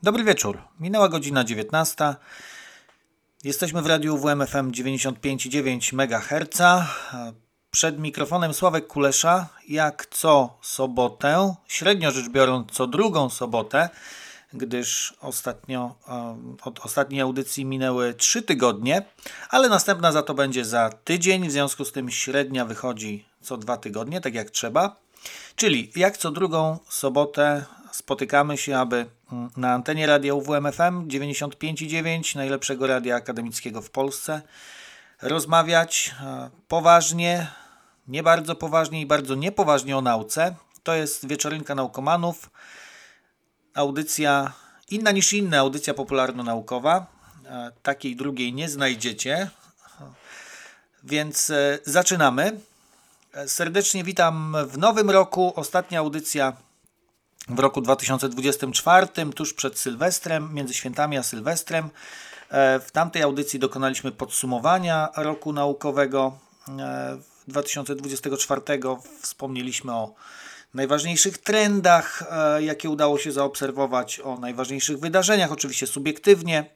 Dobry wieczór. Minęła godzina 19. Jesteśmy w radiu WMFM 95,9 MHz. Przed mikrofonem Sławek Kulesza, jak co sobotę, średnio rzecz biorąc co drugą sobotę, gdyż od ostatniej audycji minęły 3 tygodnie, ale następna za to będzie za tydzień, w związku z tym średnia wychodzi co 2 tygodnie, tak jak trzeba. Czyli jak co drugą sobotę spotykamy się, aby na antenie radia UWMFM 95,9, najlepszego radia akademickiego w Polsce, rozmawiać poważnie, nie bardzo poważnie i bardzo niepoważnie o nauce. To jest Wieczorynka Naukomanów, audycja inna niż inne, audycja popularno-naukowa. Takiej drugiej nie znajdziecie, więc zaczynamy. Serdecznie witam w nowym roku, ostatnia audycja w roku 2024, tuż przed Sylwestrem, między świętami a Sylwestrem. W tamtej audycji dokonaliśmy podsumowania roku naukowego 2024. Wspomnieliśmy o najważniejszych trendach, jakie udało się zaobserwować, o najważniejszych wydarzeniach, oczywiście subiektywnie.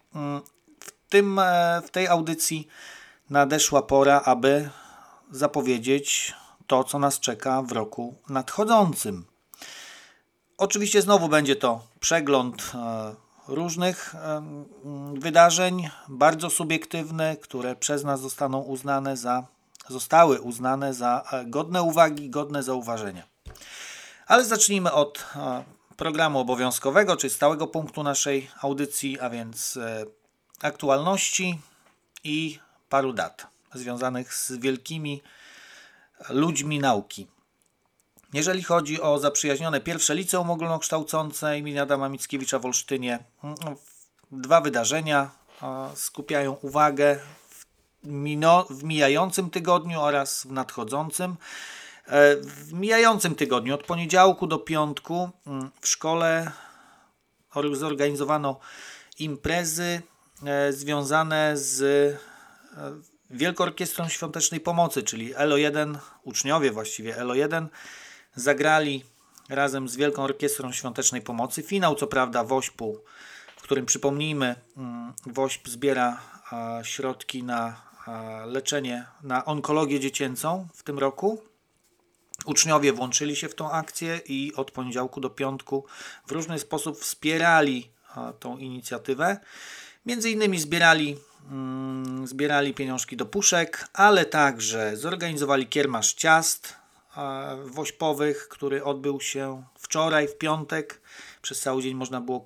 W tej audycji nadeszła pora, aby zapowiedzieć to, co nas czeka w roku nadchodzącym. Oczywiście znowu będzie to przegląd różnych wydarzeń, bardzo subiektywny, które przez nas zostały uznane za godne uwagi, godne zauważenia. Ale zacznijmy od programu obowiązkowego, czyli stałego punktu naszej audycji, a więc aktualności i paru dat związanych z wielkimi ludźmi nauki. Jeżeli chodzi o zaprzyjaźnione pierwsze liceum ogólnokształcące imienia Adama Mickiewicza w Olsztynie, 2 wydarzenia skupiają uwagę w mijającym tygodniu oraz w nadchodzącym. W mijającym tygodniu, od poniedziałku do piątku, w szkole zorganizowano imprezy związane z Wielką Orkiestrą Świątecznej Pomocy, czyli ELO1, uczniowie właściwie ELO1, zagrali razem z Wielką Orkiestrą Świątecznej Pomocy. Finał, co prawda, WOŚP-u, w którym, przypomnijmy, WOŚP zbiera środki na leczenie, na onkologię dziecięcą w tym roku. Uczniowie włączyli się w tą akcję i od poniedziałku do piątku w różny sposób wspierali tą inicjatywę. Między innymi zbierali pieniążki do puszek, ale także zorganizowali kiermasz ciast wośpowych, który odbył się wczoraj, w piątek. Przez cały dzień można było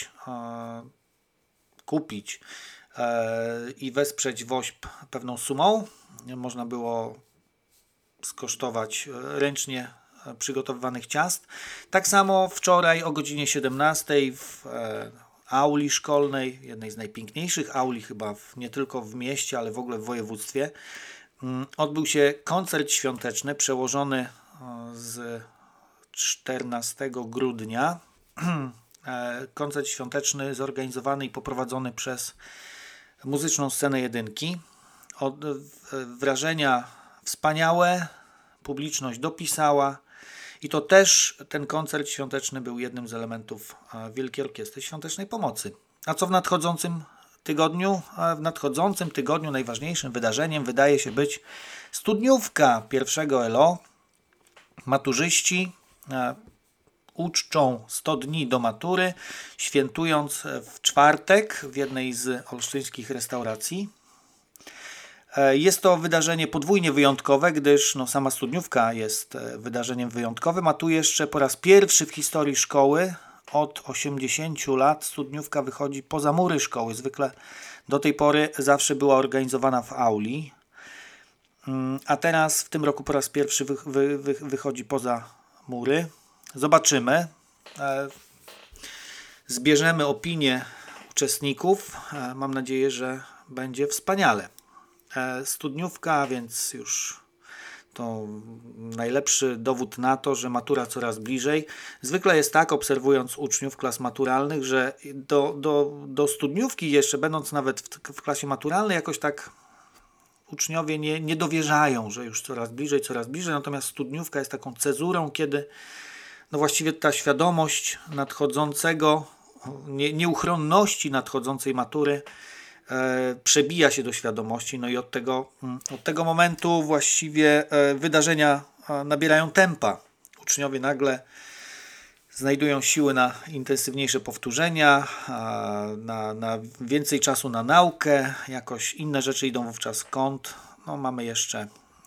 kupić i wesprzeć WOŚP pewną sumą. Można było skosztować ręcznie przygotowywanych ciast. Tak samo wczoraj o godzinie 17 w auli szkolnej, jednej z najpiękniejszych auli chyba nie tylko w mieście, ale w ogóle w województwie, odbył się koncert świąteczny przełożony z 14 grudnia. Koncert świąteczny zorganizowany i poprowadzony przez Muzyczną Scenę Jedynki. Wrażenia wspaniałe, publiczność dopisała i to też ten koncert świąteczny był jednym z elementów Wielkiej Orkiestry Świątecznej Pomocy. A co w nadchodzącym tygodniu? W nadchodzącym tygodniu najważniejszym wydarzeniem wydaje się być studniówka pierwszego ELO. Maturzyści uczczą 100 dni do matury, świętując w czwartek w jednej z olsztyńskich restauracji. Jest to wydarzenie podwójnie wyjątkowe, gdyż sama studniówka jest wydarzeniem wyjątkowym, a tu jeszcze po raz pierwszy w historii szkoły od 80 lat studniówka wychodzi poza mury szkoły. Zwykle do tej pory zawsze była organizowana w auli, a teraz w tym roku po raz pierwszy wychodzi poza mury. Zobaczymy. Zbierzemy opinię uczestników. Mam nadzieję, że będzie wspaniale. Studniówka, więc już to najlepszy dowód na to, że matura coraz bliżej. Zwykle jest tak, obserwując uczniów klas maturalnych, że do studniówki jeszcze, będąc nawet w klasie maturalnej, jakoś tak uczniowie nie dowierzają, że już coraz bliżej, natomiast studniówka jest taką cezurą, kiedy właściwie ta świadomość nadchodzącego nieuchronności nadchodzącej matury przebija się do świadomości, no i od tego momentu właściwie wydarzenia nabierają tempa. Uczniowie nagle znajdują siły na intensywniejsze powtórzenia, na więcej czasu na naukę, jakoś inne rzeczy idą wówczas w kąt. No mamy jeszcze,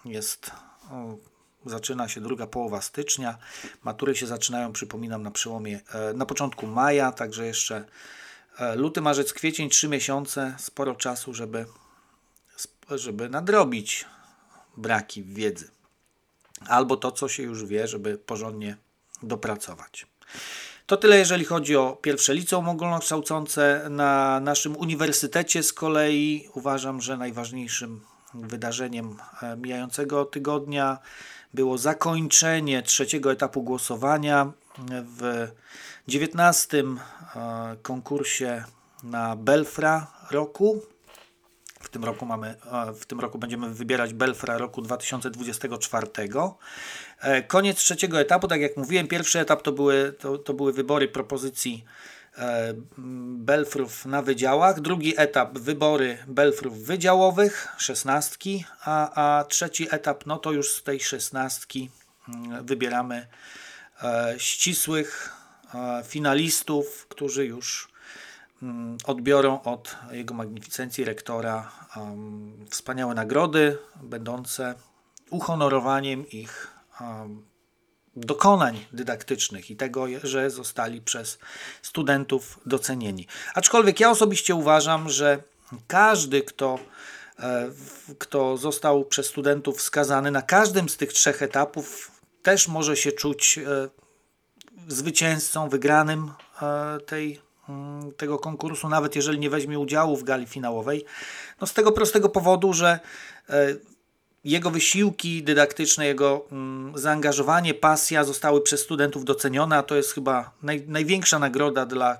zaczyna się druga połowa stycznia, matury się zaczynają, przypominam, na początku maja, także jeszcze luty, marzec, kwiecień, 3 miesiące, sporo czasu, żeby nadrobić braki w wiedzy. Albo to, co się już wie, żeby porządnie dopracować. To tyle, jeżeli chodzi o pierwsze liceum ogólnokształcące. Na naszym uniwersytecie z kolei uważam, że najważniejszym wydarzeniem mijającego tygodnia było zakończenie trzeciego etapu głosowania w 19. konkursie na Belfra roku. W tym roku będziemy wybierać Belfra roku 2024. Koniec trzeciego etapu, tak jak mówiłem, pierwszy etap to były wybory propozycji Belfrów na wydziałach, drugi etap wybory Belfrów wydziałowych, 16, a trzeci etap, no to już z tej 16 wybieramy ścisłych finalistów, którzy już odbiorą od Jego Magnificencji rektora wspaniałe nagrody, będące uhonorowaniem ich dokonań dydaktycznych i tego, że zostali przez studentów docenieni. Aczkolwiek ja osobiście uważam, że każdy, kto został przez studentów wskazany na każdym z tych 3 etapów, też może się czuć zwycięzcą, wygranym tego konkursu, nawet jeżeli nie weźmie udziału w gali finałowej. No z tego prostego powodu, że jego wysiłki dydaktyczne, jego zaangażowanie, pasja zostały przez studentów docenione, a to jest chyba największa nagroda dla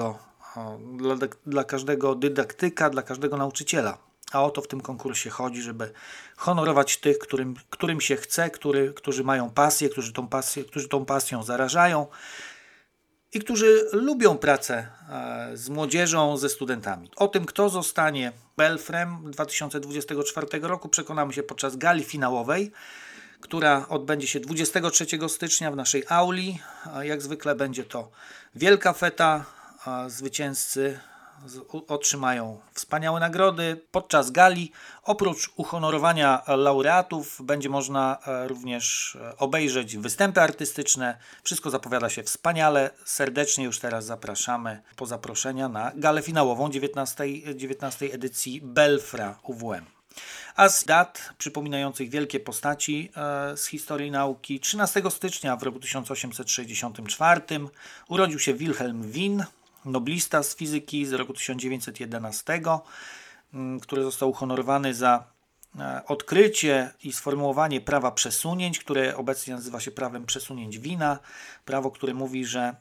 każdego dydaktyka, dla każdego nauczyciela. A o to w tym konkursie chodzi, żeby honorować tych, którym się chce, którzy mają pasję, którzy tą pasją zarażają i którzy lubią pracę z młodzieżą, ze studentami. O tym, kto zostanie Belfrem 2024 roku, przekonamy się podczas gali finałowej, która odbędzie się 23 stycznia w naszej auli. Jak zwykle będzie to wielka feta. Zwycięzcy otrzymają wspaniałe nagrody. Podczas gali, oprócz uhonorowania laureatów, będzie można również obejrzeć występy artystyczne. Wszystko zapowiada się wspaniale. Serdecznie już teraz zapraszamy po zaproszenia na galę finałową 19 edycji Belfra UWM. A z dat przypominających wielkie postaci z historii nauki, 13 stycznia w roku 1864 urodził się Wilhelm Wien, noblista z fizyki z roku 1911, który został uhonorowany za odkrycie i sformułowanie prawa przesunięć, które obecnie nazywa się prawem przesunięć Wiena. Prawo, które mówi, że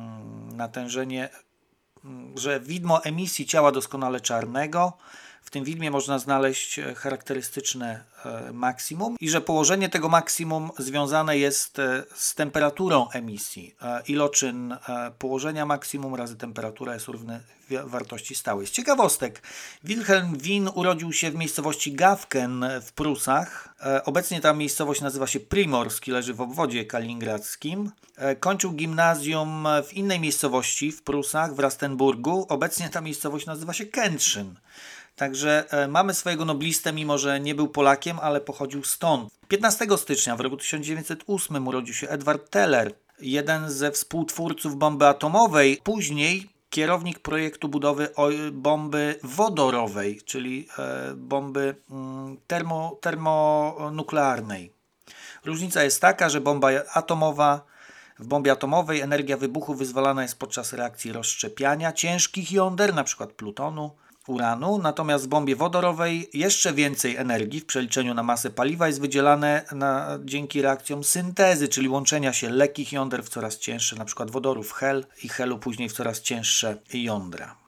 że widmo emisji ciała doskonale czarnego, w tym widmie można znaleźć charakterystyczne maksimum i że położenie tego maksimum związane jest z temperaturą emisji. Iloczyn położenia maksimum razy temperatura jest równy wartości stałej. Z ciekawostek, Wilhelm Wien urodził się w miejscowości Gawken w Prusach. Obecnie ta miejscowość nazywa się Primorsk i leży w obwodzie kaliningradzkim. Kończył gimnazjum w innej miejscowości w Prusach, w Rastenburgu. Obecnie ta miejscowość nazywa się Kętrzyn. Także mamy swojego noblistę, mimo że nie był Polakiem, ale pochodził stąd. 15 stycznia w roku 1908 urodził się Edward Teller, jeden ze współtwórców bomby atomowej, później kierownik projektu budowy bomby wodorowej, czyli bomby termonuklearnej. Różnica jest taka, że w bombie atomowej energia wybuchu wyzwalana jest podczas reakcji rozszczepiania ciężkich jąder, np. plutonu, uranu, natomiast w bombie wodorowej jeszcze więcej energii w przeliczeniu na masę paliwa jest wydzielane dzięki reakcjom syntezy, czyli łączenia się lekkich jąder w coraz cięższe, np. wodoru w hel i helu później w coraz cięższe jądra.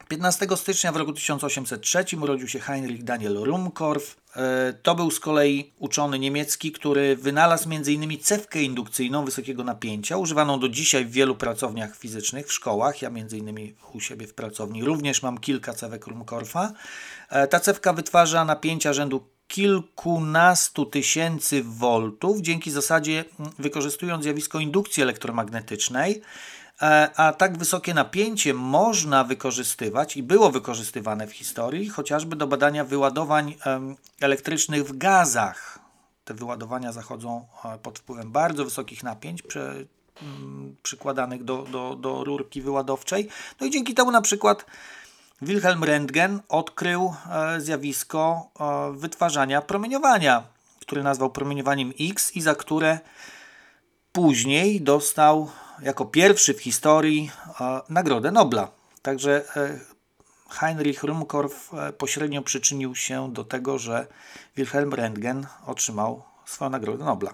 15 stycznia w roku 1803 urodził się Heinrich Daniel Ruhmkorff. To był z kolei uczony niemiecki, który wynalazł m.in. cewkę indukcyjną wysokiego napięcia, używaną do dzisiaj w wielu pracowniach fizycznych, w szkołach. Ja m.in. u siebie w pracowni również mam kilka cewek Ruhmkorffa. Ta cewka wytwarza napięcia rzędu kilkunastu tysięcy voltów dzięki zasadzie wykorzystując zjawisko indukcji elektromagnetycznej. A tak wysokie napięcie można wykorzystywać i było wykorzystywane w historii chociażby do badania wyładowań elektrycznych w gazach. Te wyładowania zachodzą pod wpływem bardzo wysokich napięć przykładanych do rurki wyładowczej. No i dzięki temu na przykład Wilhelm Röntgen odkrył zjawisko wytwarzania promieniowania, które nazwał promieniowaniem X i za które później dostał jako pierwszy w historii Nagrodę Nobla. Także Heinrich Ruhmkorff pośrednio przyczynił się do tego, że Wilhelm Röntgen otrzymał swoją Nagrodę Nobla.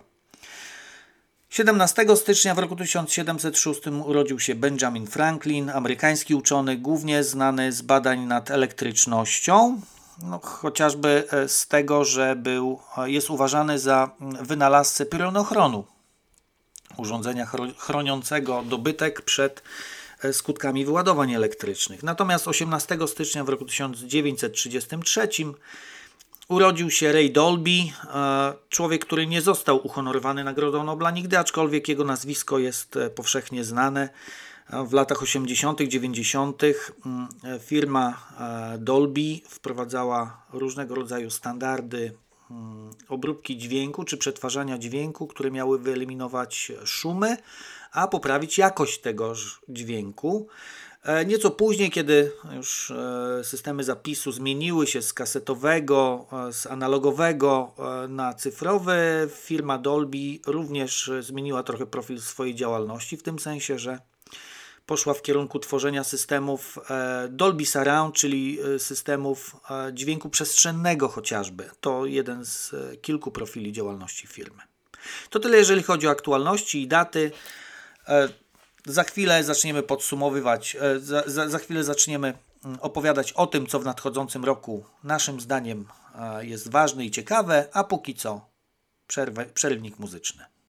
17 stycznia w roku 1706 urodził się Benjamin Franklin, amerykański uczony, głównie znany z badań nad elektrycznością, chociażby z tego, że jest uważany za wynalazcę pyrionochronu, urządzenia chroniącego dobytek przed skutkami wyładowań elektrycznych. Natomiast 18 stycznia w roku 1933 urodził się Ray Dolby, człowiek, który nie został uhonorowany Nagrodą Nobla nigdy, aczkolwiek jego nazwisko jest powszechnie znane. W latach 80., 90. firma Dolby wprowadzała różnego rodzaju standardy obróbki dźwięku czy przetwarzania dźwięku, które miały wyeliminować szumy, a poprawić jakość tego dźwięku. Nieco później, kiedy już systemy zapisu zmieniły się z kasetowego, z analogowego na cyfrowy, firma Dolby również zmieniła trochę profil swojej działalności, w tym sensie, że poszła w kierunku tworzenia systemów Dolby Surround, czyli systemów dźwięku przestrzennego chociażby. To jeden z kilku profili działalności firmy. To tyle, jeżeli chodzi o aktualności i daty. Za chwilę zaczniemy podsumowywać, za chwilę zaczniemy opowiadać o tym, co w nadchodzącym roku naszym zdaniem jest ważne i ciekawe, a póki co przerywnik muzyczny.